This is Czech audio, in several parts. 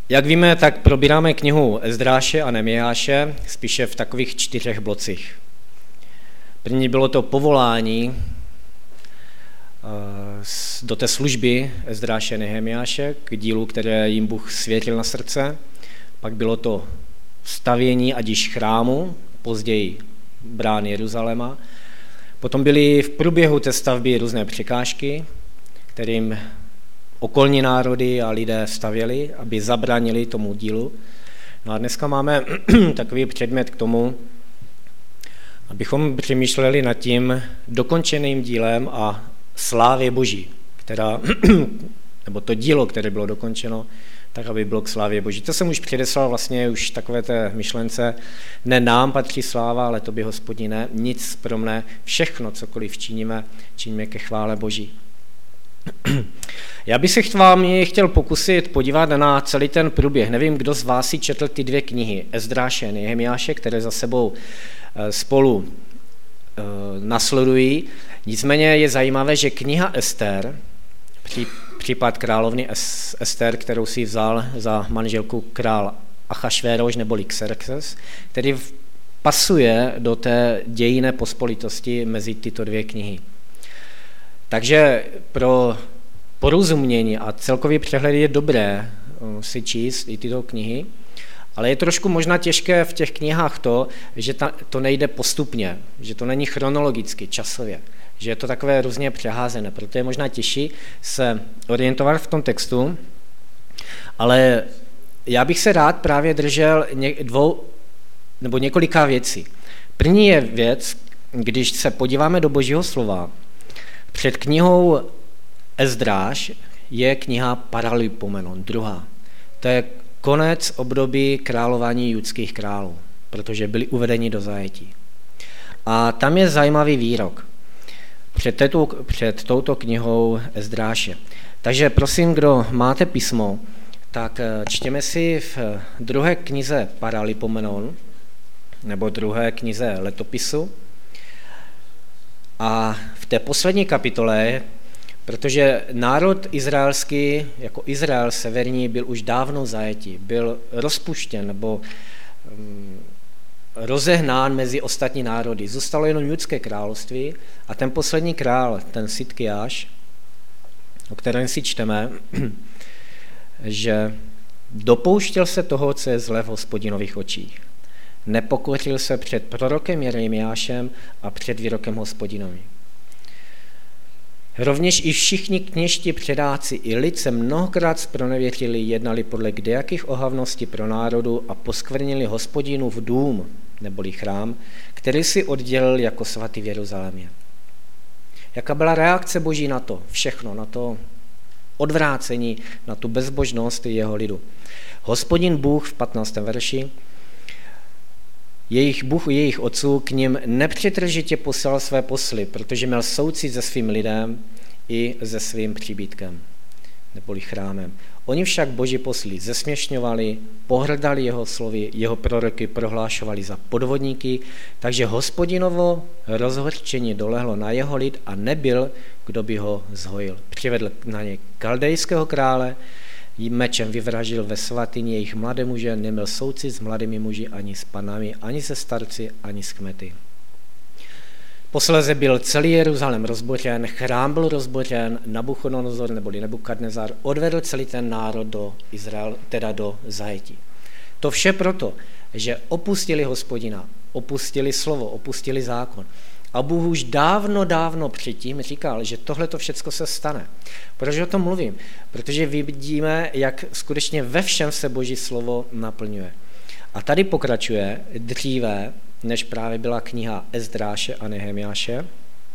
Jak víme, tak probíráme knihu Ezdráše a Nehemiáše spíše v takových 4 blocích. První bylo to povolání do té služby Ezdráše a Nehemiáše k dílu, které jim Bůh svěřil na srdce. Pak bylo to stavění ať již chrámu, později brán Jeruzaléma. Potom byly v průběhu té stavby různé překážky, kterým okolní národy a lidé stavěli, aby zabránili tomu dílu. No a dneska máme takový předmět k tomu, abychom přemýšleli nad tím dokončeným dílem a slávě Boží, nebo to dílo, které bylo dokončeno, tak aby bylo k slávě Boží. To jsem už předeslal vlastně už takové té myšlence, ne nám patří sláva, ale tobě Hospodine, ne, nic pro mne, všechno, cokoliv činíme ke chvále Boží. Já bych se chtěl pokusit podívat na celý ten průběh. Nevím, kdo z vás si četl ty 2 knihy, Ezdráše a Nehemiáše, které za sebou spolu nasledují. Nicméně je zajímavé, že kniha Ester, případ královny Ester, kterou si vzal za manželku král Achašvéroš neboli Xerxes, který pasuje do té dějinné pospolitosti mezi tyto 2 knihy. Takže pro porozumění a celkový přehled je dobré si číst i tyto knihy, ale je trošku možná těžké v těch knihách to, že to nejde postupně, že to není chronologicky, časově, že je to takové různě přeházené, proto je možná těžší se orientovat v tom textu, ale já bych se rád právě držel několika věcí. První je věc, když se podíváme do Božího slova, před knihou Ezdráš je kniha Paralipomenon, 2. To je konec období králování judských králů, protože byli uvedeni do zajetí. A tam je zajímavý výrok před touto knihou Ezdráše. Takže prosím, kdo máte písmo, tak čtěme si v 2. knize Paralipomenon, nebo 2. knize Letopisu. A v té poslední kapitole, protože národ izraelský, jako Izrael severní, byl už dávno zajetí, byl rozpuštěn nebo rozehnán mezi ostatní národy. Zůstalo jenom judské království a ten poslední král, ten Sidkiáš, o kterém si čteme, že dopouštěl se toho, co je zlé v Hospodinových očích. Nepokořil se před prorokem Jeremiášem a před výrokem Hospodinovým. Rovněž i všichni kněžti předáci i lid se mnohokrát zpronevěřili, jednali podle kdejakých ohavností pro národu a poskvrnili Hospodinův dům, neboli chrám, který si oddělil jako svatý v Jeruzalémě. Jaká byla reakce Boží na to všechno, na to odvrácení, na tu bezbožnost jeho lidu? Hospodin Bůh v 15. verši, jejich Bůh jejich otců k nim nepřetržitě poslal své posly, protože měl soucit se svým lidem i se svým příbytkem, neboli chrámem. Oni však Boží posly zesměšňovali, pohrdali jeho slovy, jeho proroky prohlášovali za podvodníky, takže Hospodinovo rozhořčení dolehlo na jeho lid a nebyl, kdo by ho zhojil. Přivedl na ně kaldejského krále, mečem vyvražil ve svatyni jejich mladé muže, neměl soucit s mladými muži ani s panami, ani se starci, ani s kmety. Posléze byl celý Jeruzalém rozbořen, chrám byl rozbořen, Nabuchodonozor neboli Nebukadnezar odvedl celý ten národ do Izrael, teda do zajetí. To vše proto, že opustili Hospodina, opustili slovo, opustili zákon. A Bůh už dávno předtím říkal, že tohle to všecko se stane. Proč o tom mluvím? Protože vidíme, jak skutečně ve všem se Boží slovo naplňuje. A tady pokračuje dříve, než právě byla kniha Ezdráše a Nehemiáše.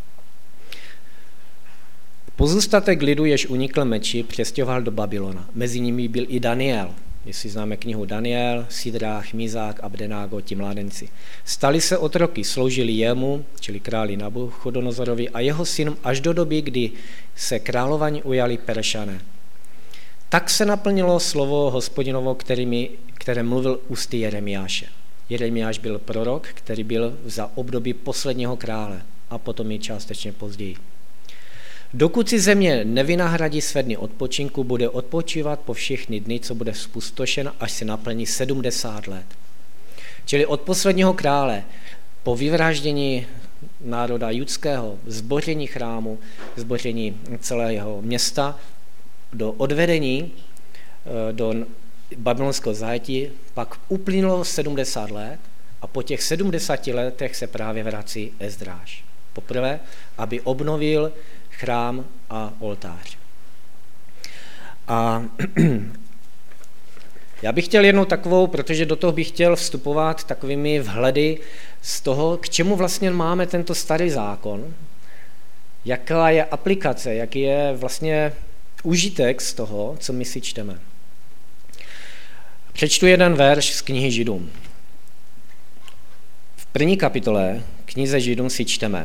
Pozůstatek lidu, jež unikl meči, přestěhoval do Babylona. Mezi nimi byl i Daniel. Jestli známe knihu Daniel, Sidrách, Mízák, Abdenágo, ti mládenci. Stali se otroky, sloužili jemu, čili králi Nabuchodonozorovi a jeho synům až do doby, kdy se králování ujali Peršané. Tak se naplnilo slovo Hospodinovo, které mluvil ústy Jeremiáše. Jeremiáš byl prorok, který byl za období posledního krále a potom i částečně později. Dokud si země nevynahradí své dny odpočinku, bude odpočívat po všechny dny, co bude spustošen, až se naplní 70 let. Čili od posledního krále po vyvraždění národa judského, zboření chrámu, zboření celého města, do odvedení do babylonského zajetí, pak uplynulo 70 let a po těch 70 letech se právě vrací Ezdráš. Poprvé, aby obnovil chrám a oltář. A já bych chtěl jednou takovou, protože do toho bych chtěl vstupovat takovými vhledy z toho, k čemu vlastně máme tento starý zákon, jaká je aplikace, jaký je vlastně užitek z toho, co my si čteme. Přečtu jeden verš z knihy Židům. V 1. kapitole knize Židům si čteme: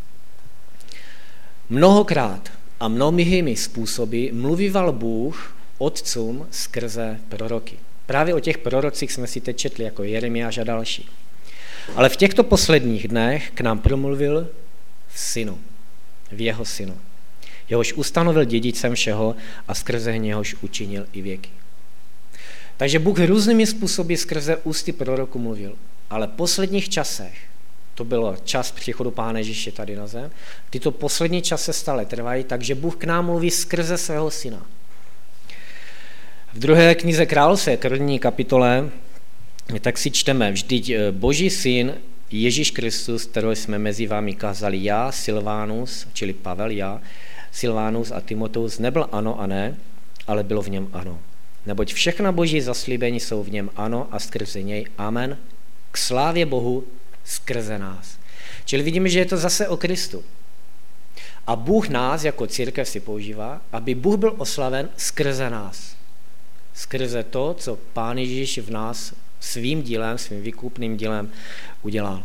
Mnohokrát a mnohými způsoby mluvíval Bůh otcům skrze proroky. Právě o těch prorocích jsme si teď četli, jako Jeremiáš a další. Ale v těchto posledních dnech k nám promluvil v synu, v jeho synu. Jehož ustanovil dědicem všeho a skrze něhož učinil i věky. Takže Bůh různými způsoby skrze ústy proroku mluvil, ale v posledních časech, to bylo čas příchodu Pána Ježíše tady na zem, tyto poslední časy stále trvají, takže Bůh k nám mluví skrze svého syna. V 2. knize Královské, 1. kapitole, tak si čteme: Vždyť Boží syn Ježíš Kristus, kterého jsme mezi vámi kázali já, Silvánus, čili Pavel, já, Silvánus a Timoteus, nebyl ano a ne, ale bylo v něm ano. Neboť všechna Boží zaslíbení jsou v něm ano a skrze něj amen, k slávě Bohu skrze nás. Čili vidíme, že je to zase o Kristu. A Bůh nás jako církev si používá, aby Bůh byl oslaven skrze nás. Skrze to, co Pán Ježíš v nás svým dílem, svým výkupným dílem udělal.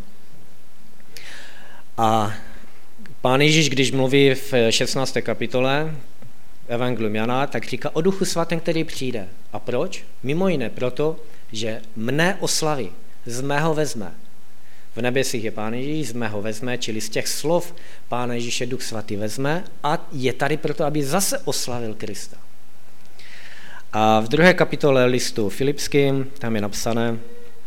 A Pán Ježíš, když mluví v 16. kapitole Evangelium Jana, tak říká o Duchu svatém, který přijde. A proč? Mimo jiné proto, že mne oslaví, z mého vezme. V nebesích je Pán Ježíš, z mého vezme, čili z těch slov Pána Ježíše Duch svatý vezme a je tady proto, aby zase oslavil Krista. A v 2. kapitole listu Filipským, tam je napsané,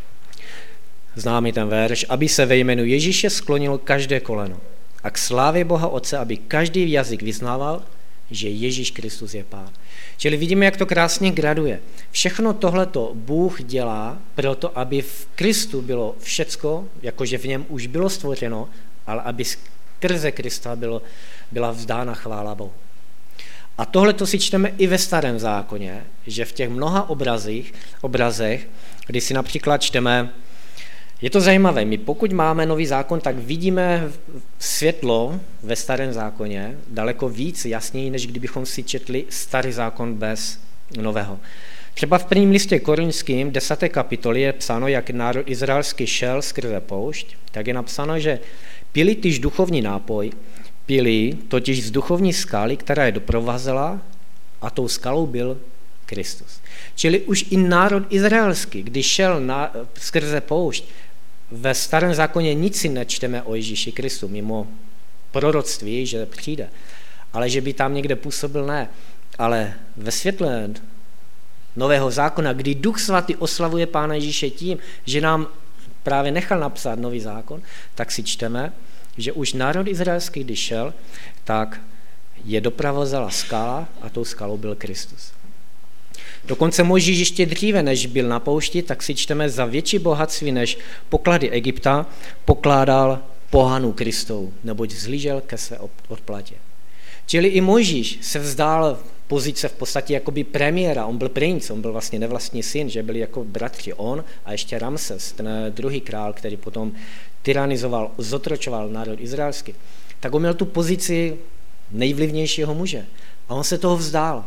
známý ten verš, aby se ve jménu Ježíše sklonilo každé koleno a k slávě Boha Otce, aby každý jazyk vyznával, že Ježíš Kristus je Pán. Čili vidíme, jak to krásně graduje. Všechno tohleto Bůh dělá proto, aby v Kristu bylo všecko, jakože v něm už bylo stvořeno, ale aby skrze Krista byla vzdána chvála Bohu. A tohleto si čteme i ve Starém zákoně, že v těch mnoha obrazech, kdy si například čteme, je to zajímavé, my pokud máme nový zákon, tak vidíme světlo ve Starém zákoně daleko víc jasněji, než kdybychom si četli Starý zákon bez nového. Třeba v 1. listě Korinským, 10. kapitoli je psáno, jak národ izraelský šel skrze poušť, tak je napsáno, že pili tyž duchovní nápoj, pili totiž z duchovní skály, která je doprovázela, a tou skalou byl Kristus. Čili už i národ izraelský, když šel skrze poušť, ve Starém zákoně nic si nečteme o Ježíši Kristu, mimo proroctví, že přijde. Ale že by tam někde působil, ne. Ale ve světle Nového zákona, kdy Duch svatý oslavuje Pána Ježíše tím, že nám právě nechal napsat nový zákon, tak si čteme, že už národ izraelský, když šel, tak je doprovázela skala a tou skalou byl Kristus. Dokonce Mojžíš ještě dříve, než byl na poušti, tak si čteme, za větší bohatství než poklady Egypta pokládal pohanu Kristou, neboť vzhlížel ke své odplatě. Čili i Mojžíš se vzdál pozice v podstatě jakoby premiéra, on byl princ, on byl vlastně nevlastní syn, že byli jako bratři on a ještě Ramses, ten druhý král, který potom tyranizoval, zotročoval národ izraelský, tak on měl tu pozici nejvlivnějšího muže a on se toho vzdál.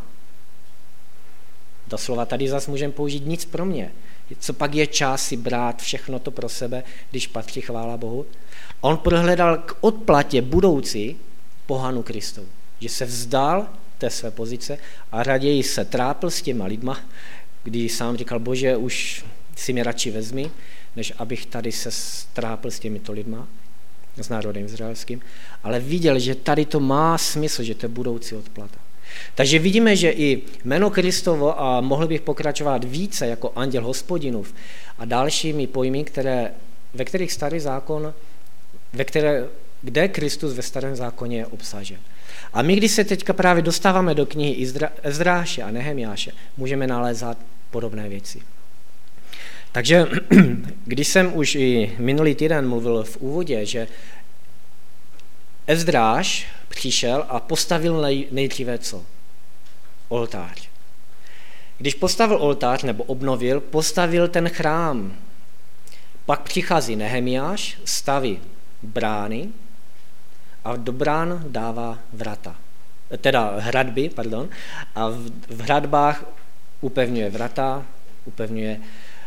Doslova tady zase můžeme použít nic pro mě. Co pak je čas si brát všechno to pro sebe, když patří chvála Bohu? On prohledal k odplatě budoucí pohanu Kristou, že se vzdal té své pozice a raději se trápil s těma lidma, když sám říkal, Bože, už si mě radši vezmi, než abych tady se trápil s těmito lidma. s národem izraelským, ale viděl, že tady to má smysl, že to je budoucí odplata. Takže vidíme, že i jméno Kristovo, a mohl bych pokračovat více jako anděl Hospodinův a dalšími pojmy, ve kterých starý zákon, kde Kristus ve starém zákoně je obsažen. A my, když se teďka právě dostáváme do knihy Ezdráše a Nehemiáše, můžeme nalézat podobné věci. Takže když jsem už i minulý týden mluvil v úvodě, že Ezdráš přišel a postavil nejdříve co? Oltář. Když postavil oltář nebo obnovil, postavil ten chrám. Pak přichází Nehemiáš, staví brány a do brán dává hradby, a v hradbách upevňuje vrata, upevňuje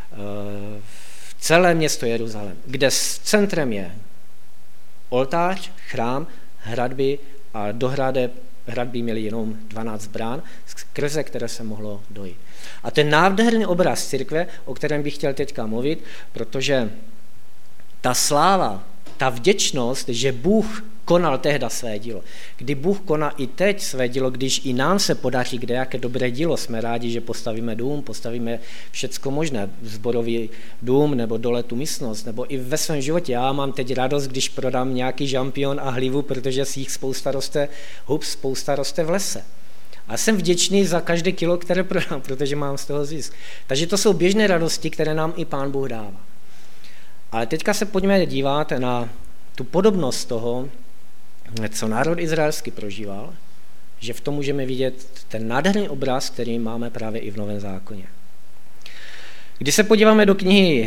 celé město Jeruzalém, kde s centrem je oltář, chrám, hradby a do hradby měly jenom 12 brán, skrze které se mohlo dojít. A ten nádherný obraz církve, o kterém bych chtěl teďka mluvit, protože ta sláva, ta vděčnost, že Bůh konal tehda své dílo. Kdy Bůh koná i teď své dílo, když i nám se podaří kdejaké dobré dílo, jsme rádi, že postavíme dům, postavíme všecko možné, zborový dům nebo dole tu místnost, nebo i ve svém životě. Já mám teď radost, když prodám nějaký žampion a hlivu, protože si jich spousta roste v lese. A jsem vděčný za každé kilo, které prodám, protože mám z toho zisk. Takže to jsou běžné radosti, které nám i Pán Bůh dává. Ale teďka se pojďme dívat na tu podobnost toho, co národ izraelský prožíval, že v tom můžeme vidět ten nádherný obraz, který máme právě i v Novém zákoně. Když se podíváme do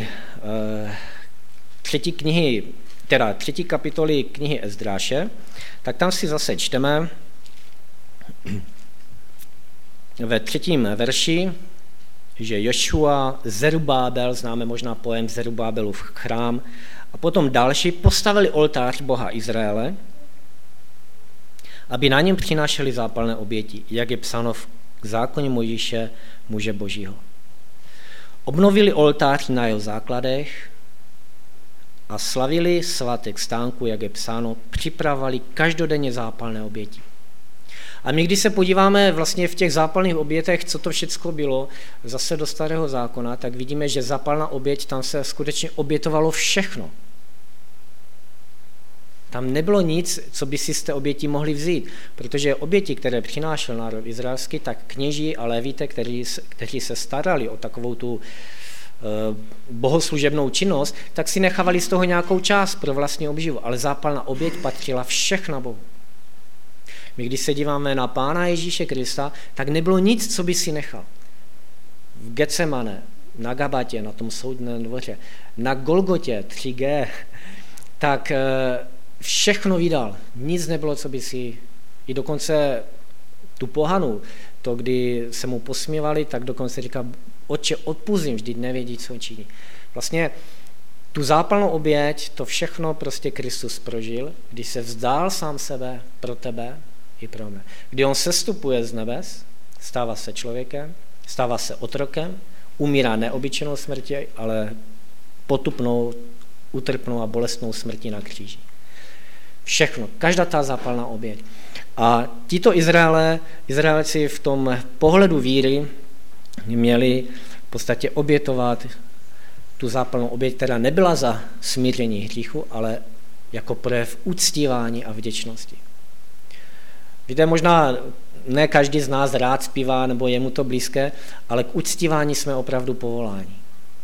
třetí kapitoly knihy Ezdráše, tak tam si zase čteme ve 3. verši, že Jošua, Zerubábel, známe možná pojem Zerubábelův chrám, a potom další postavili oltář Boha Izraele, aby na něm přinášeli zápalné oběti, jak je psáno v zákoně Mojžíše, muže Božího. Obnovili oltář na jeho základech a slavili svátek stánku, jak je psáno, připravovali každodenně zápalné oběti. A my, když se podíváme vlastně v těch zápalných obětech, co to všecko bylo, zase do starého zákona, tak vidíme, že zápalná oběť, tam se skutečně obětovalo všechno. Tam nebylo nic, co by si z té oběti mohli vzít, protože oběti, které přinášel národ izraelský, tak kněží a levíte, kteří se starali o takovou tu bohoslužebnou činnost, tak si nechávali z toho nějakou část pro vlastní obživu, ale zápalná oběť patřila všechna Bohu. My, když se díváme na Pána Ježíše Krista, tak nebylo nic, co by si nechal. V Getsemane, na Gabatě, na tom soudném dvoře, na Golgotě 3G, tak všechno vydal. Nic nebylo, co by si, i dokonce tu pohanu, to, kdy se mu posmívali, tak dokonce říká, Otče, odpustím, vždyť nevědí, co činí. Vlastně tu zápalnou oběť, to všechno prostě Kristus prožil, když se vzdál sám sebe pro tebe i pro mě. Kdy on sestupuje z nebes, stává se člověkem, stává se otrokem, umírá neobyčejnou smrtí, ale potupnou, utrpnou a bolestnou smrtí na kříži. Všechno, každá ta zápalná oběť. A tito Izraelci v tom pohledu víry měli v podstatě obětovat tu zápalnou oběť, která nebyla za smíření hříchu, ale jako projev uctívání a vděčnosti. Víte, možná ne každý z nás rád zpívá, nebo je mu to blízké, ale k uctívání jsme opravdu povoláni.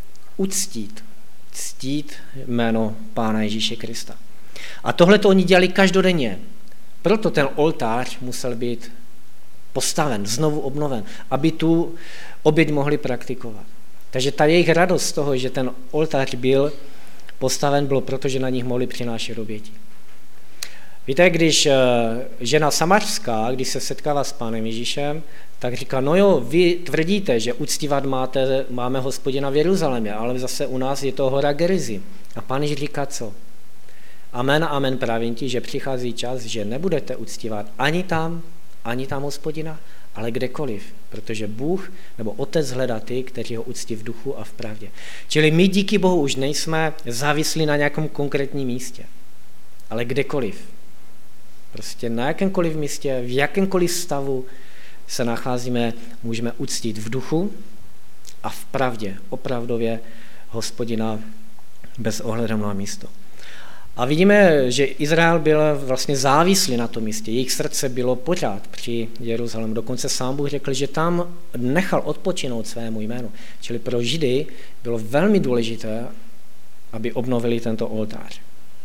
Ctít jméno Pána Ježíše Krista. A tohle to oni dělali každodenně. Proto ten oltář musel být postaven, znovu obnoven, aby tu oběť mohli praktikovat. Takže ta jejich radost z toho, že ten oltář byl postaven, bylo proto, že na nich mohli přinášet oběti. Víte, když žena samařská, když se setkává s Pánem Ježíšem, tak říká, no jo, vy tvrdíte, že uctívat máme Hospodina v Jeruzalémě, ale zase u nás je to hora Gerizim. A Pán Ježíš říká co? Amen, amen, pravím ti, že přichází čas, že nebudete uctívat ani tam Hospodina, ale kdekoliv, protože Bůh nebo Otec hledá ty, kteří ho uctí v duchu a v pravdě. Čili my díky Bohu už nejsme závislí na nějakém konkrétním místě. ale kdekoliv. Prostě na jakémkoliv místě, v jakémkoliv stavu se nacházíme, můžeme uctít v duchu a v pravdě, opravdově Hospodina bez ohledu na místo. A vidíme, že Izrael byl vlastně závislý na tom místě. Jejich srdce bylo pořád při Jeruzalému. Dokonce sám Bůh řekl, že tam nechal odpočinout svému jménu. Čili pro Židy bylo velmi důležité, aby obnovili tento oltář.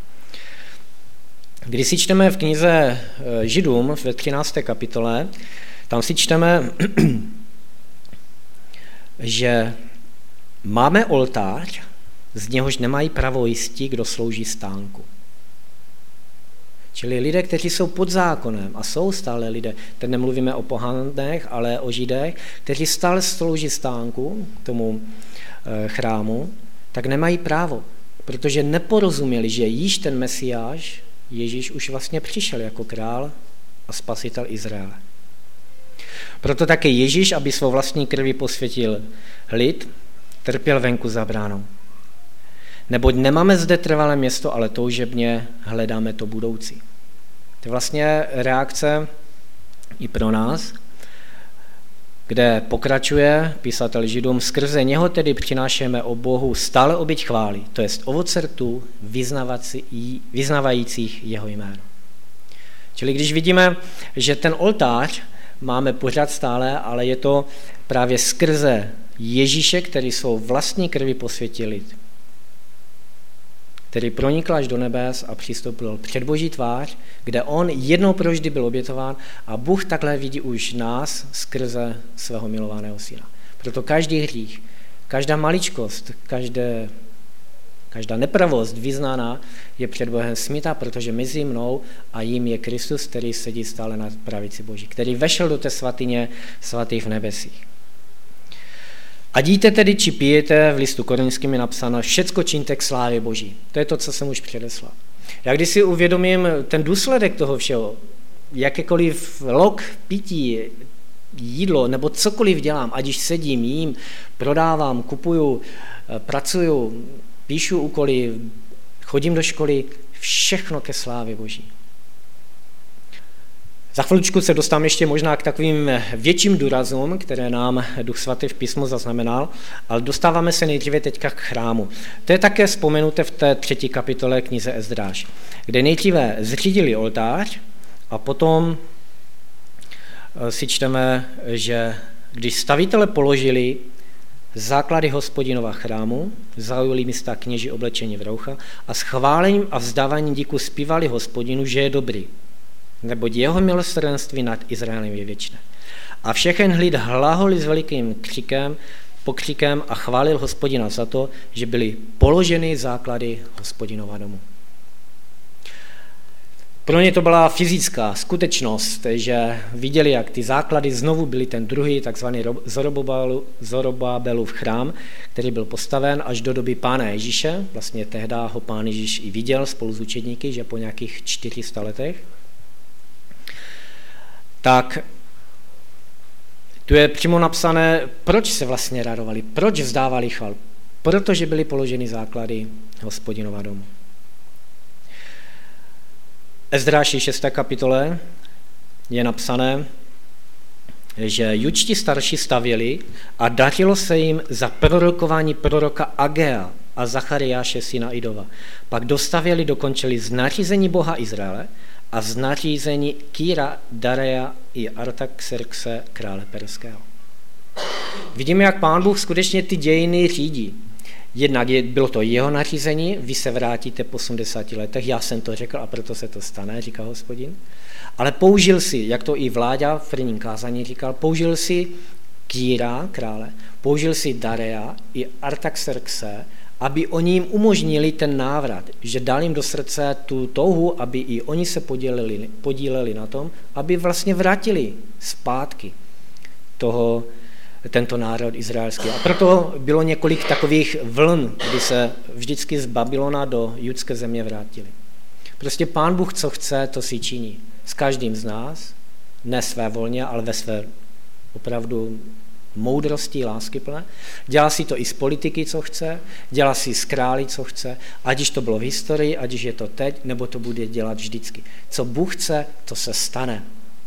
Když si čteme v knize Židům ve 13. kapitole, tam si čteme, že máme oltář, z něhož nemají právo jistí, kdo slouží stánku. Čili lidé, kteří jsou pod zákonem a jsou stále lidé, teď nemluvíme o pohanech, ale o Židech, kteří stále slouží stánku, tomu chrámu, tak nemají právo, protože neporozuměli, že již ten Mesiáš, Ježíš už vlastně přišel jako král a spasitel Izraele. Proto také Ježíš, aby svou vlastní krví posvětil lid, trpěl venku za bránou. Neboť nemáme zde trvalé město, ale toužebně hledáme to budoucí. To je vlastně reakce i pro nás, kde pokračuje písatel Židům, skrze něho tedy přinášíme o Bohu stále oběť chvály, to jest ovoce rtů vyznavajících jeho jméno. Čili když vidíme, že ten oltář máme pořád stále, ale je to právě skrze Ježíše, který svou vlastní krvi posvětil lid, který pronikl až do nebes a přistoupil před Boží tvář, kde on jednou provždy byl obětován a Bůh takhle vidí už nás skrze svého milovaného syna. Proto každý hřích, každá maličkost, každá nepravost vyznaná je před Bohem smítá, protože mezi mnou a jím je Kristus, který sedí stále na pravici Boží, který vešel do té svatyně svatých v nebesích. Ať jíte tedy, či pijete, v listu Korinským je napsáno, všecko čiňte k slávě Boží. To je to, co jsem už předeslal. Já když si uvědomím ten důsledek toho všeho, jakékoliv lok, pití, jídlo, nebo cokoliv dělám, ať již sedím, jím, prodávám, kupuju, pracuju, píšu úkoly, chodím do školy, všechno ke slávě Boží. Za chviličku se dostám ještě možná k takovým větším důrazům, které nám Duch Svatý v písmu zaznamenal, ale dostáváme se nejdříve teďka k chrámu. To je také vzpomenuté v té 3. kapitole knize Ezdráš, kde nejdříve zřídili oltář a potom si čteme, že když stavitele položili základy Hospodinova chrámu, zaujali místa kněží oblečení v roucha a s chválením a vzdáváním díku zpívali Hospodinu, že je dobrý, neboť jeho milosrdenství nad Izraelem je věčné. A všechen lid hlaholi s velikým pokřikem a chválil Hospodina za to, že byly položeny základy Hospodinova domu. Pro ně to byla fyzická skutečnost, že viděli, jak ty základy znovu byly ten druhý, takzvaný Zorobabelův chrám, který byl postaven až do doby Pána Ježíše. Vlastně tehdy ho Pán Ježíš i viděl spolu s učedníky, že po nějakých 400 letech. Tak tu je přímo napsané, proč se vlastně radovali, proč vzdávali chval. Protože byly položeny základy Hospodinova domu. Ezdráši 6. kapitole je napsané, že judští starší stavěli a dařilo se jim za prorokování proroka Agea a Zachariáše syna Idova. Pak dostavěli, dokončili z nařízení Boha Izraele a z nařízení Kýra, Dareja i Artaxerxe krále perského. Vidíme, jak Pán Bůh skutečně ty dějiny řídí. Jednak bylo to jeho nařízení, vy se vrátíte po 80 letech, já jsem to řekl a proto se to stane, říká Hospodin. Ale použil si, jak to i Vláďa v prvním kázání říkal, použil si Kýra, krále, použil si Dareja i Artaxerxe, aby oni jim umožnili ten návrat, že dal jim do srdce tu touhu, aby i oni se podíleli na tom, aby vlastně vrátili zpátky tento národ izraelský. A proto bylo několik takových vln, kdy se vždycky z Babylona do judské země vrátili. Prostě Pán Bůh, co chce, to si činí. S každým z nás, ne své volně, ale ve své opravdu moudrostí, láskyplné. Dělá si to i z politiky, co chce, dělá si z králi, co chce, ať již to bylo v historii, ať již je to teď, nebo to bude dělat vždycky. Co Bůh chce, to se stane.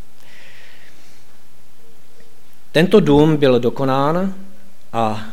Tento dům byl dokonán a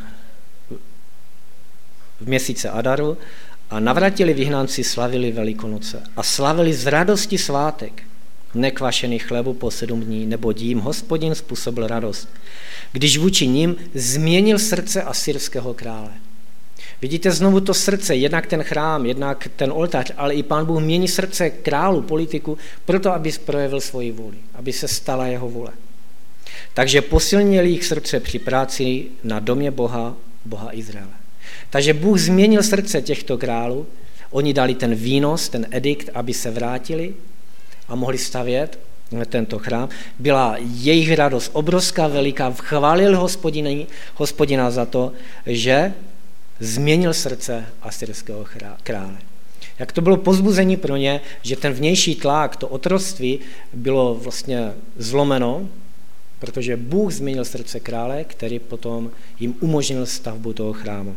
v měsíce Adaru a navratili vyhnanci slavili Velikonoce a slavili z radosti svátek nekvašený chlebu po 7 dní, neboť jim Hospodin způsobil radost, když vůči ním změnil srdce asyrského krále. Vidíte znovu to srdce, jednak ten chrám, jednak ten oltář, ale i Pán Bůh mění srdce králu, politiku, proto, aby projevil svoji vůli, aby se stala jeho vůle. Takže posilnili jich srdce při práci na domě Boha Izraele. Takže Bůh změnil srdce těchto králů, oni dali ten výnos, ten edikt, aby se vrátili a mohli stavět tento chrám. Byla jejich radost obrovská, veliká, chválili Hospodina za to, že změnil srdce asyrského krále. Jak to bylo povzbuzení pro ně, že ten vnější tlak, to otroctví bylo vlastně zlomeno, protože Bůh změnil srdce krále, který potom jim umožnil stavbu toho chrámu.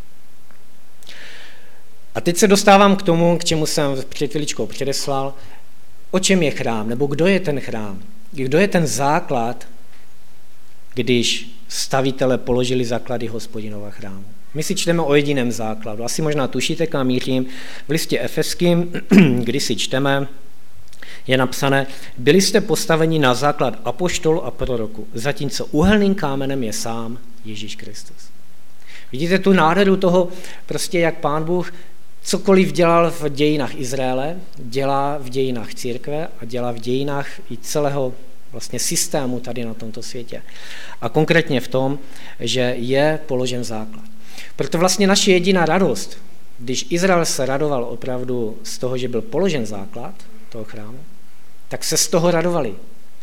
A teď se dostávám k tomu, k čemu jsem před chviličkou předeslal, o čem je chrám, nebo kdo je ten chrám, kdo je ten základ, když stavitelé položili základy Hospodinova chrámu. My si čteme o jediném základu. Asi možná tušíte, kam mířím. V listě Efeským, kdy si čteme, je napsané, byli jste postaveni na základ apoštolu a proroku, zatímco úhelným kámenem je sám Ježíš Kristus. Vidíte tu nádheru toho, prostě jak Pán Bůh cokoliv dělal v dějinách Izraele, dělá v dějinách církve a dělá v dějinách i celého vlastně systému tady na tomto světě. A konkrétně v tom, že je položen základ. Proto vlastně naše jediná radost, když Izrael se radoval opravdu z toho, že byl položen základ toho chrámu, tak se z toho radovali.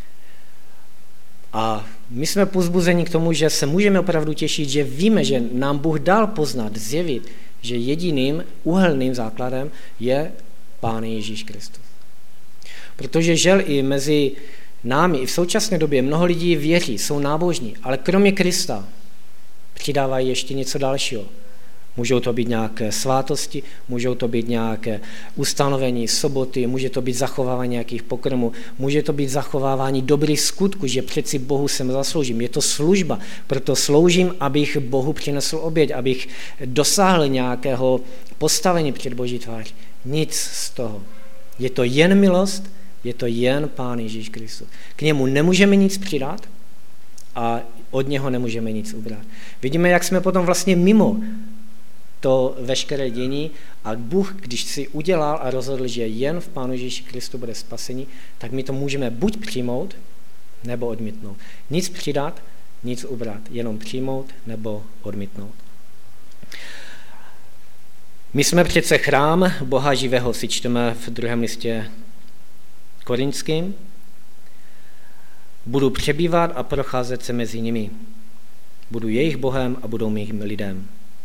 A my jsme povzbuzeni k tomu, že se můžeme opravdu těšit, že víme, že nám Bůh dal poznat, zjevit, že jediným úhelným základem je Pán Ježíš Kristus. Protože žel i mezi námi, i v současné době mnoho lidí věří, jsou nábožní, ale kromě Krista přidávají ještě něco dalšího. Můžou to být nějaké svátosti, můžou to být nějaké ustanovení soboty, může to být zachovávání nějakých pokrmů, může to být zachovávání dobrých skutků, že přeci Bohu sem zasloužím. Je to služba, proto sloužím, abych Bohu přinesl oběť, abych dosáhl nějakého postavení před Boží tvář. Nic z toho. Je to jen milost, je to jen Pán Ježíš Kristus. K němu nemůžeme nic přidat a od něho nemůžeme nic ubrat. Vidíme, jak jsme potom vlastně mimo to veškeré dění a Bůh, když si udělal a rozhodl, že jen v Pánu Ježíši Kristu bude spasení, tak my to můžeme buď přijmout, nebo odmítnout. Nic přidat, nic ubrat, jenom přijmout nebo odmítnout. My jsme přece chrám Boha živého, si čteme v 2. listě Korinským. Budu přebývat a procházet se mezi nimi. Budu jejich Bohem a budou mým lidem.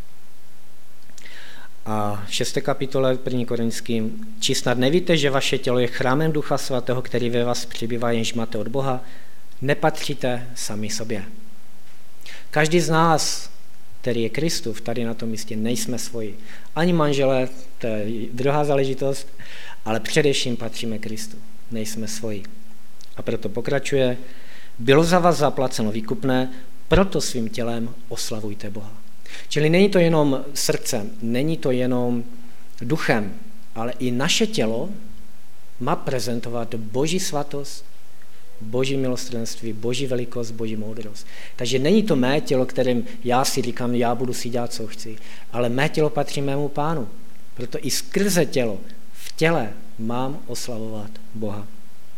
A v 6. kapitole 1. Korinským, či snad nevíte, že vaše tělo je chrámem Ducha Svatého, který ve vás přibývá, jenž máte od Boha? Nepatříte sami sobě. Každý z nás, který je Kristův, tady na tom místě nejsme svoji. Ani manželé, to je druhá záležitost, ale především patříme Kristu. Nejsme svoji. A proto pokračuje, bylo za vás zaplaceno výkupné, proto svým tělem oslavujte Boha. Čili není to jenom srdcem, není to jenom duchem, ale i naše tělo má prezentovat Boží svatost, Boží milosrdenství, Boží velikost, Boží moudrost. Takže není to mé tělo, kterým já si říkám, já budu si dělat, co chci, ale mé tělo patří mému Pánu. Proto i skrze tělo, v těle mám oslavovat Boha.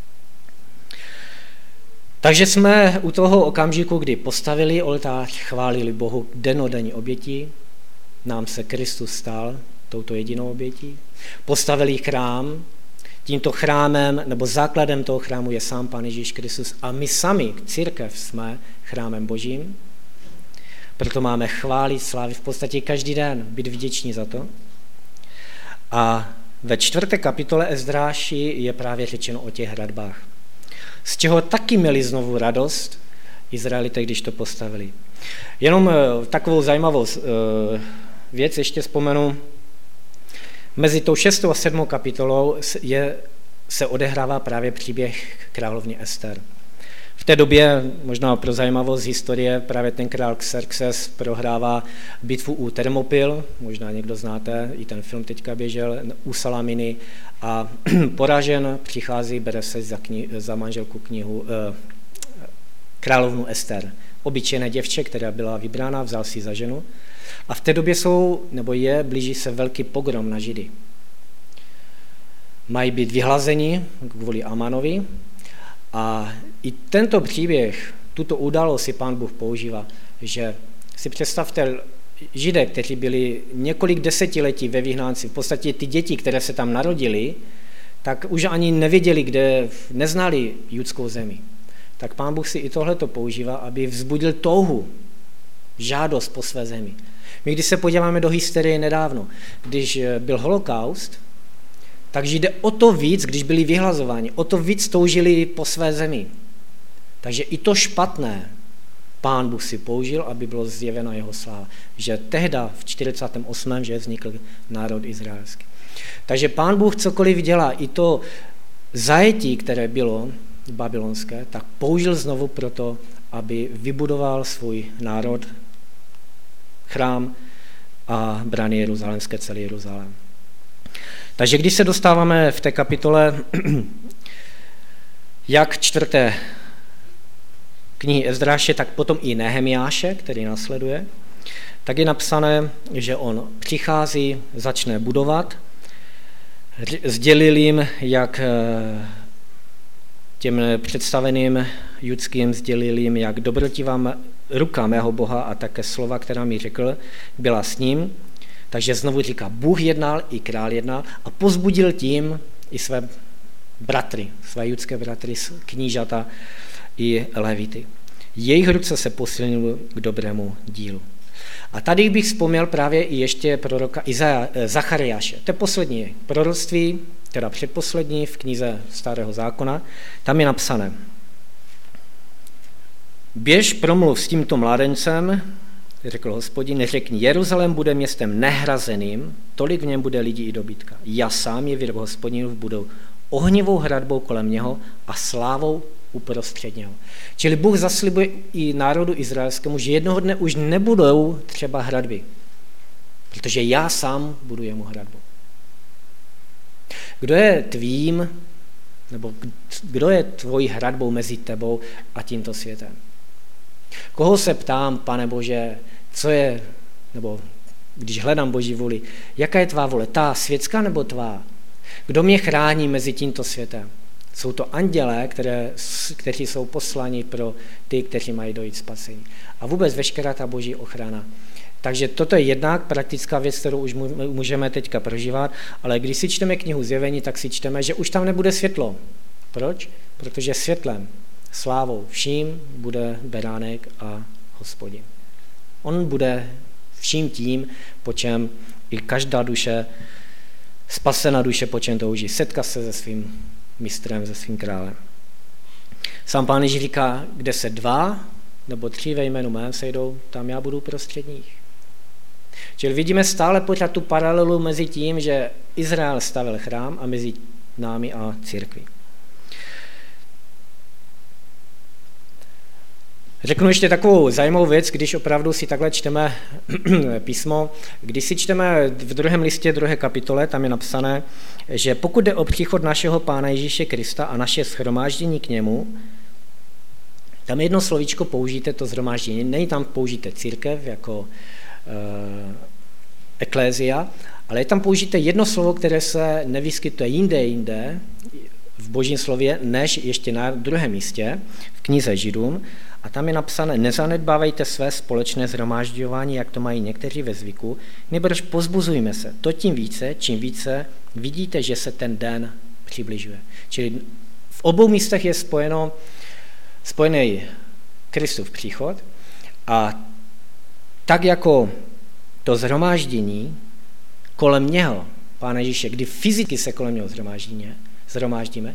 Takže jsme u toho okamžiku, kdy postavili oltář, chválili Bohu dennodenní obětí, nám se Kristus stal touto jedinou obětí, postavili chrám, tímto chrámem nebo základem toho chrámu je sám Pán Ježíš Kristus a my sami, církev, jsme chrámem Božím, proto máme chválit, slávit v podstatě každý den, být vděční za to. A ve 4. kapitole Ezdráši je právě řečeno o těch hradbách. Z čeho taky měli znovu radost, Izraelité, když to postavili. Jenom takovou zajímavou věc ještě vzpomenu. Mezi tou 6. a 7. kapitolou se odehrává právě příběh královny Ester. V té době, možná pro zajímavost historie, právě ten král Xerxes prohrává bitvu u Termopil, možná někdo znáte, i ten film teďka běžel, u Salaminy, a poražen přichází, bere se za manželku královnu Ester. Obyčejné děvče, která byla vybrána, vzal si za ženu. A v té době blíží se velký pogrom na Židy. Mají být vyhlazeni kvůli Amanovi. A i tento příběh, tuto událost si Pán Bůh používá, že si představte Židé, kteří byli několik desetiletí ve vyhnánci, v podstatě ty děti, které se tam narodily, tak už ani nevěděli, neznali judskou zemi. Tak Pán Bůh si i tohleto používá, aby vzbudil touhu, žádost po své zemi. My, když se podíváme do historie nedávno, když byl holokaust, tak Židé o to víc, když byli vyhlazováni, o to víc toužili po své zemi. Takže i to špatné Pán Bůh si použil, aby bylo zjevena jeho sláva. Že tehda v 48. že vznikl národ izraelský. Takže Pán Bůh cokoliv dělá, i to zajetí, které bylo babylonské, tak použil znovu proto, aby vybudoval svůj národ, chrám a brány jeruzalémské, celý Jeruzalém. Takže když se dostáváme v té kapitole jak 4. knihy Ezdráše, tak potom i Nehemiáše, který následuje, tak je napsané, že on přichází, začne budovat, sdělil jim, jak těm představeným judským sdělil jim, jak dobrotivá ruka mého Boha a také slova, která mi řekl, byla s ním. Takže znovu říká, Bůh jednal, i král jednal a pozbudil tím i své bratry, své judské bratry, knížata i levity. Jejich ruce se posilnil k dobrému dílu. A tady bych vzpomněl právě i ještě proroka Zachariáše. To je poslední proroctví, teda předposlední v knize Starého zákona. Tam je napsané: Běž, promluv s tímto mládencem, řekl Hospodin, řekni, Jeruzalém bude městem nehrazeným, tolik v něm bude lidí i dobytka. Já sám je výrok Hospodinův budou ohnivou hradbou kolem něho a slávou uprostřed něho. Čili Bůh zaslibuje i národu izraelskému, že jednoho dne už nebudou třeba hradby, protože já sám budu jemu hradbu. Kdo je tvým, nebo kdo je tvojí hradbou mezi tebou a tímto světem? Koho se ptám, Pane Bože, co je, nebo když hledám Boží vůli, jaká je tvá vůle, ta světská nebo tvá? Kdo mě chrání mezi tímto světem? Jsou to andělé, kteří jsou posláni pro ty, kteří mají dojít spasení. A vůbec veškerá ta Boží ochrana. Takže toto je jedna praktická věc, kterou už můžeme teďka prožívat, ale když si čteme knihu Zjevení, tak si čteme, že už tam nebude světlo. Proč? Protože světlem, slávou, vším bude beránek a Hospodin. On bude vším tím, po čem i každá duše, spasená duše, po čem touží. Setká se se svým mistrem, se svým králem. Sám Pán Ježíš říká, kde se 2 nebo 3 ve jménu mém sejdou, tam já budu prostřed nich. Čili vidíme stále pořád tu paralelu mezi tím, že Izrael stavil chrám a mezi námi a církví. Řeknu ještě takovou zajímavou věc, když opravdu si takhle čteme písmo. Když si čteme v 2. listě 2. kapitole, tam je napsané, že pokud jde o příchod našeho Pána Ježíše Krista a naše shromáždění k němu, tam jedno slovíčko použijte, to shromáždění. Není tam použijte církev jako eklézia, ale je tam použijte jedno slovo, které se nevyskytuje jinde v Božím slově, než ještě na 2. místě, v knize Židům. A tam je napsané, nezanedbávejte své společné shromážďování, jak to mají někteří ve zvyku, nebož pozbuzujme se. To tím více, čím více vidíte, že se ten den přibližuje. Čili v obou místech je spojený Kristův příchod a tak jako to shromáždění kolem něho, Pána Ježíše, kdy fyzicky se kolem něho shromáždíme,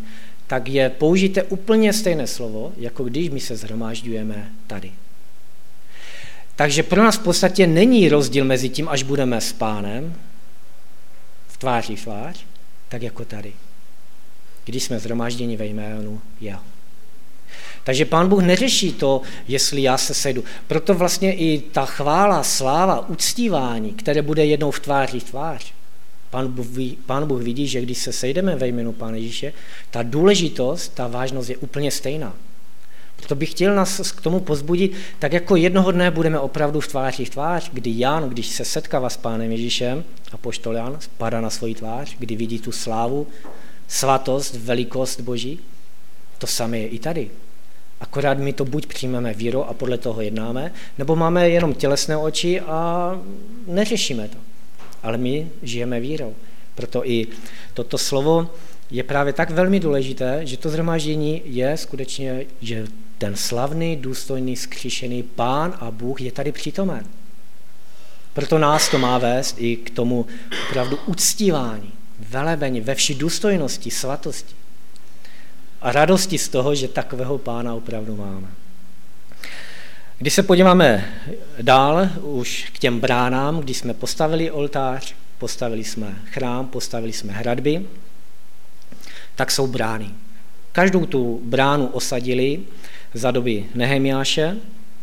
tak je použité úplně stejné slovo, jako když my se shromážďujeme tady. Takže pro nás v podstatě není rozdíl mezi tím, až budeme s Pánem v tváři v tvář, tak jako tady. Když jsme shromážděni ve jménu jeho. Takže Pán Bůh neřeší to, jestli já se sejdu. Proto vlastně i ta chvála, sláva, uctívání, které bude jednou v tváři v tvář. Pán Bůh vidí, že když se sejdeme ve jménu Pána Ježíše, ta důležitost, ta vážnost je úplně stejná. Proto bych chtěl nás k tomu pozbudit, tak jako jednoho dne budeme opravdu v tváři v tvář, kdy Jan, když se setkává s Pánem Ježíšem, apoštol Jan, spadá na svoji tvář, kdy vidí tu slávu, svatost, velikost Boží, to samé je i tady. Akorát my to buď přijmeme vírou a podle toho jednáme, nebo máme jenom tělesné oči a neřešíme to. Ale my žijeme vírou. Proto i toto slovo je právě tak velmi důležité, že to shromáždění je skutečně, že ten slavný, důstojný, zkříšený Pán a Bůh je tady přítomen. Proto nás to má vést i k tomu opravdu uctívání, velebení ve vší důstojnosti, svatosti a radosti z toho, že takového Pána opravdu máme. Když se podíváme dál už k těm bránám, když jsme postavili oltář, postavili jsme chrám, postavili jsme hradby, tak jsou brány. Každou tu bránu osadili za doby Nehemiáše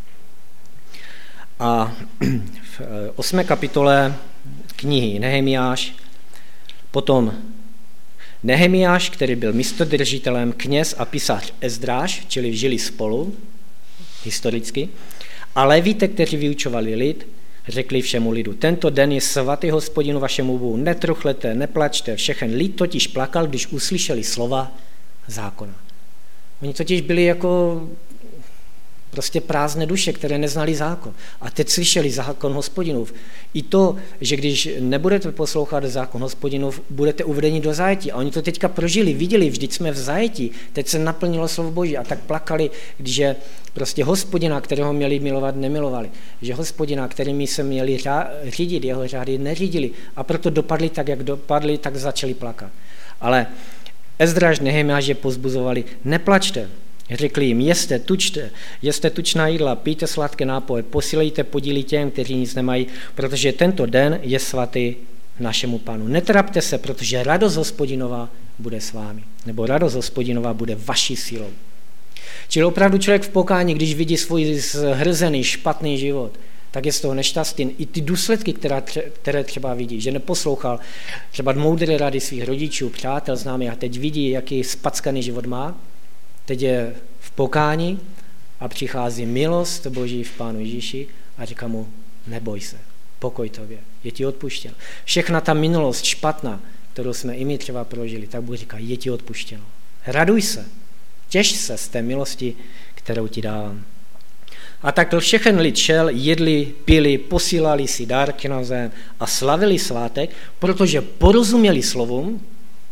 a v 8. kapitole knihy Nehemiáš potom Nehemiáš, který byl místodržitelem, kněz a písař Ezdráš, čili žili spolu, historicky, a Levíte, kteří vyučovali lid, řekli všemu lidu, tento den je svatý Hospodinu vašemu Bohu, netruchlete, neplačte, všechen lid totiž plakal, když uslyšeli slova zákona. Oni totiž byli jako prostě prázdné duše, které neznali zákon. A teď slyšeli zákon Hospodinův. I to, že když nebudete poslouchat zákon Hospodinův, budete uvedeni do zajetí. A oni to teďka prožili, viděli, vždyť jsme v zajetí, teď se naplnilo slovo Boží a tak plakali, když prostě Hospodina, kterého měli milovat, nemilovali. Že Hospodina, kterými se měli řídit, jeho řády neřídili. A proto dopadli tak, jak dopadli, tak začali plakat. Ale Ezdráš, Nehemiáš je pozbuzovali, neplačte. Řekli jim, jeste tučná jídla, pijte sladké nápoje, posílejte podíly těm, kteří nic nemají, protože tento den je svatý našemu Pánu. Netrapte se, protože radost Hospodinova bude s vámi, nebo radost Hospodinova bude vaší silou. Čili opravdu člověk v pokání, když vidí svůj zhrzený, špatný život, tak je z toho nešťastný. I ty důsledky, které třeba vidí, že neposlouchal třeba moudré rady svých rodičů, přátel, známých a teď vidí, jaký spackaný život má, teď je v pokání a přichází milost Boží v Pánu Ježíši a říká mu, neboj se, pokoj tobě, je ti odpuštěno. Všechna ta minulost špatná, kterou jsme i my třeba prožili, tak Bůh říká, je ti odpuštěno. Raduj se, těš se z té milosti, kterou ti dávám. A tak všechen lid šel, jedli, pili, posílali si dárky na zem a slavili svátek, protože porozuměli slovům,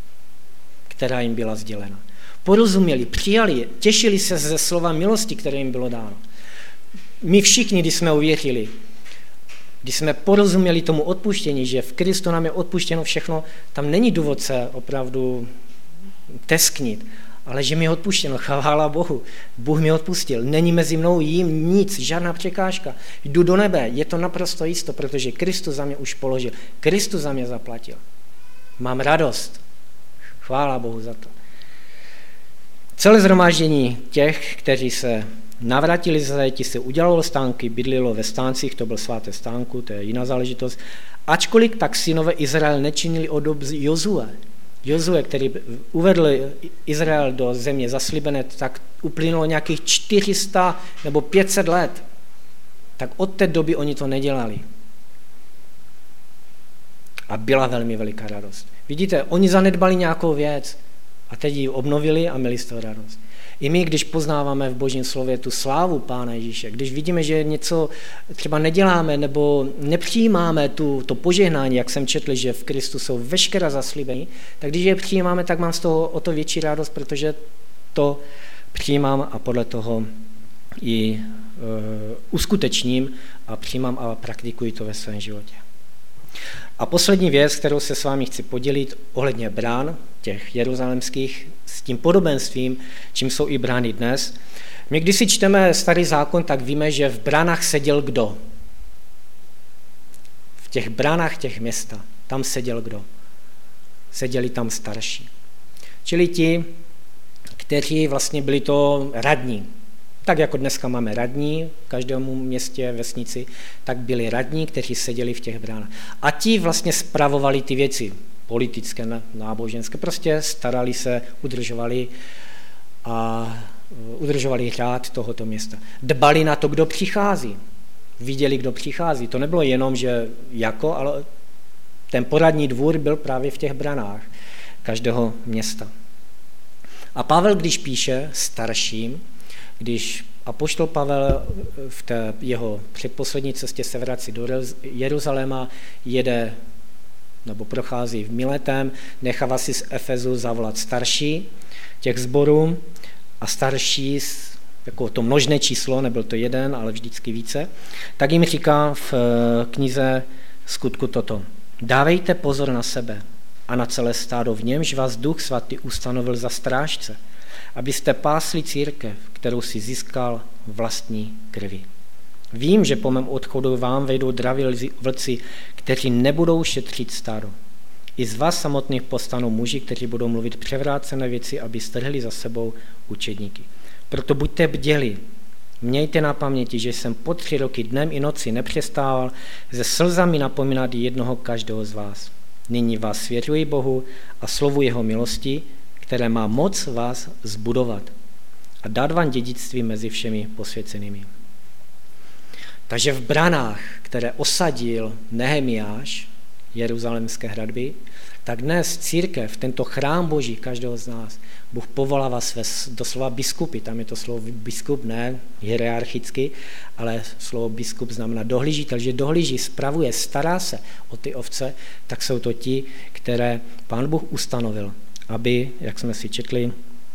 která jim byla sdělena. Porozuměli, přijali je, těšili se ze slova milosti, které jim bylo dáno. My všichni, když jsme uvěřili, když jsme porozuměli tomu odpuštění, že v Kristu nám je odpuštěno všechno, tam není důvod se opravdu tesknit, ale že mi je odpuštěno, chvála Bohu. Bůh mi odpustil, není mezi mnou jím nic, žádná překážka. Jdu do nebe, je to naprosto jisto, protože Kristus za mě už položil, Kristus za mě zaplatil. Mám radost, chvála Bohu za to. Celé shromáždění těch, kteří se navrátili ze zajetí, se udělalo stánky, bydlilo ve stáncích, to byl sváté stánku, to je jiná záležitost. Ačkoliv tak synové Izrael nečinili od dob Jozue, který uvedl Izrael do země zaslíbené, tak uplynulo nějakých 400 nebo 500 let. Tak od té doby oni to nedělali. A byla velmi veliká radost. Vidíte, oni zanedbali nějakou věc a teď ji obnovili a měli z toho radost. I my, když poznáváme v Božím slově tu slávu Pána Ježíše, když vidíme, že něco třeba neděláme nebo nepřijímáme to požehnání, jak jsem četl, že v Kristu jsou veškerá zaslíbení, tak když je přijímáme, tak mám z toho o to větší radost, protože to přijímám a podle toho i uskutečním a přijímám a praktikuji to ve svém životě. A poslední věc, kterou se s vámi chci podělit ohledně brán, těch jeruzalemských, s tím podobenstvím, čím jsou i brány dnes. My, když si čteme Starý zákon, tak víme, že v bránách seděl kdo? V těch bránách těch města. Tam seděl kdo? Seděli tam starší. Čili ti, kteří vlastně byli to radní. Tak jako dneska máme radní v každému městě, vesnici, tak byli radní, kteří seděli v těch bránách. A ti vlastně spravovali ty věci politické, náboženské, prostě starali se, udržovali řád tohoto města. Dbali na to, kdo přichází. Viděli, kdo přichází. To nebylo jenom, že ale ten poradní dvůr byl právě v těch branách každého města. A Pavel, když píše starším, když apoštol Pavel v té jeho předposlední cestě se vrací do Jeruzaléma, jede nebo prochází v Miletem, nechává si z Efezu zavolat starší těch sborů a starší, jako to množné číslo, nebyl to jeden, ale vždycky více, tak jim říká v knize Skutku toto. Dávejte pozor na sebe a na celé stádo, v němž vás Duch Svatý ustanovil za strážce, abyste pásli církev, kterou si získal vlastní krví. Vím, že po mém odchodu vám vejdou draví vlci, kteří nebudou šetřit stádo. I z vás samotných povstanou muži, kteří budou mluvit převrácené věci, aby strhli za sebou učedníky. Proto buďte bděli. Mějte na paměti, že jsem po 3 roky dnem i noci nepřestával se slzami napomínat jednoho každého z vás. Nyní vás svěřuji Bohu a slovu jeho milosti, které má moc vás zbudovat a dát vám dědictví mezi všemi posvěcenými. Takže v branách, které osadil Nehemiáš, jeruzalémské hradby, tak dnes církev, tento chrám Boží každého z nás, Bůh povolává své doslova biskupy, tam je to slovo biskup, ne hierarchicky, ale slovo biskup znamená dohlížitel, že dohlíží, spravuje, stará se o ty ovce, tak jsou to ti, které Pán Bůh ustanovil, aby, jak jsme si četli,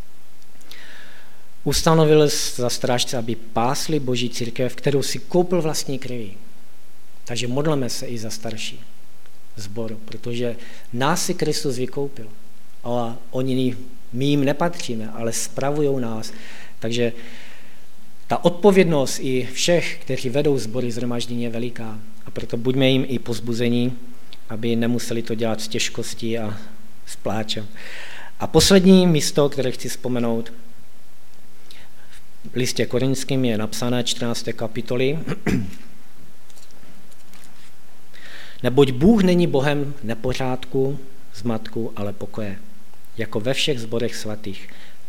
ustanovil za strážce, aby pásli Boží církev, kterou si koupil vlastní krví. Takže modleme se i za starší sboru, protože nás si Kristus vykoupil. A my jim nepatříme, ale spravují nás. Takže ta odpovědnost i všech, kteří vedou sbory shromáždění, je veliká. A proto buďme jim i povzbuzení, aby nemuseli to dělat s těžkostí a s pláčem. A poslední místo, které chci vzpomenout, v listě Korinským je napsané 14. kapitoly. Neboť Bůh není Bohem nepořádku, zmatku, ale pokoje, jako ve všech sborech svatých.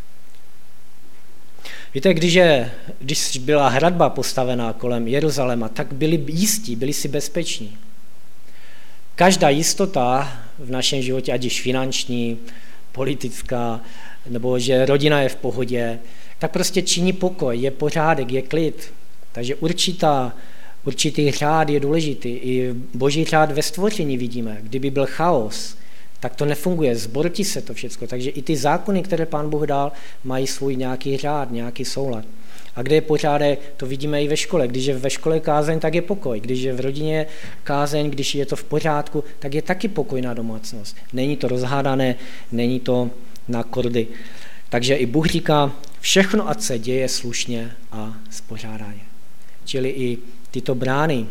Víte, když byla hradba postavená kolem Jeruzaléma, tak byli jistí, byli si bezpeční. Každá jistota v našem životě, ať již finanční, politická, nebo že rodina je v pohodě, tak prostě činí pokoj, je pořádek, je klid. Takže určitý řád je důležitý. I Boží řád ve stvoření vidíme. Kdyby byl chaos, tak to nefunguje, zbortí se to všechno. Takže i ty zákony, které Pán Bůh dal, mají svůj nějaký řád, nějaký soulad. A kde je pořádek, to vidíme i ve škole. Když je ve škole kázeň, tak je pokoj. Když je v rodině kázeň, když je to v pořádku, tak je taky pokojná domácnost. Není to rozhádané, není to na kordy. Takže i Bůh říká, všechno ať se děje slušně a spořádaně. Čili i tyto brány,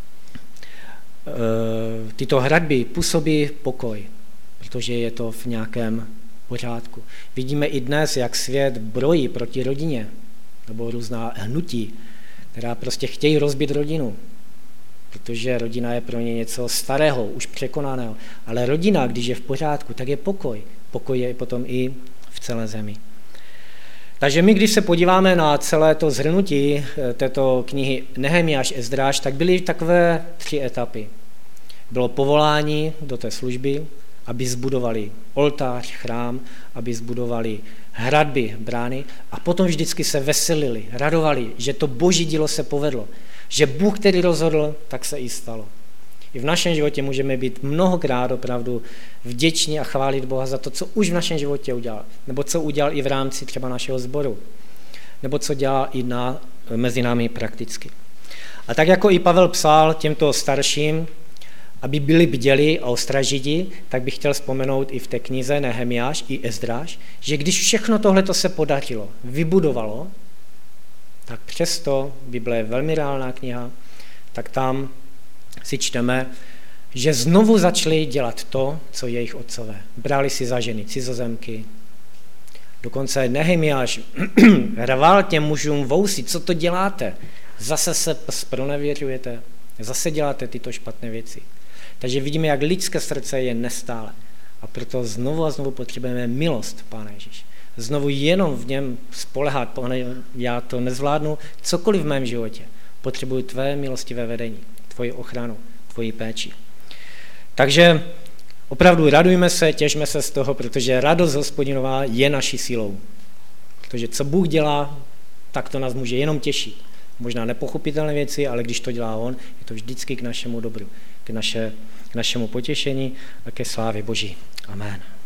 tyto hradby působí pokoj, protože je to v nějakém pořádku. Vidíme i dnes, jak svět brojí proti rodině, nebo různá hnutí, která prostě chtějí rozbít rodinu, protože rodina je pro ně něco starého, už překonaného. Ale rodina, když je v pořádku, tak je pokoj. Pokoj je potom i v celé zemi. Takže my, když se podíváme na celé to shrnutí této knihy Nehemiáš, Ezdráš, tak byly takové 3 etapy. Bylo povolání do té služby, aby zbudovali oltář, chrám, aby zbudovali hradby, brány a potom vždycky se veselili, radovali, že to Boží dílo se povedlo, že Bůh, který rozhodl, tak se i stalo. I v našem životě můžeme být mnohokrát opravdu vděční a chválit Boha za to, co už v našem životě udělal, nebo co udělal i v rámci třeba našeho sboru, nebo co dělal i mezi námi prakticky. A tak jako i Pavel psal těmto starším, aby byli bděli a ostražidi, tak bych chtěl vzpomenout i v té knize Nehemiáš i Ezdráš, že když všechno tohleto se podařilo, vybudovalo, tak přesto, Bible je velmi reálná kniha, tak tam si čteme, že znovu začali dělat to, co jejich otcové. Brali si za ženy cizozemky. Dokonce Nehemiáš rval těm mužům vousy, co to děláte? Zase se zpronevěřujete, zase děláte tyto špatné věci. Takže vidíme, jak lidské srdce je nestále. A proto znovu a znovu potřebujeme milost Pána Ježíše. Znovu jenom v něm spolehat, Pane, já to nezvládnu, cokoliv v mém životě. Potřebuji tvé milostivé vedení, tvoji ochranu, tvoji péči. Takže opravdu radujme se, těšme se z toho, protože radost Hospodinová je naší silou. Protože co Bůh dělá, tak to nás může jenom těšit. Možná nepochopitelné věci, ale když to dělá on, je to vždycky k našemu dobru, k našemu potěšení a ke slávě Boží. Amen.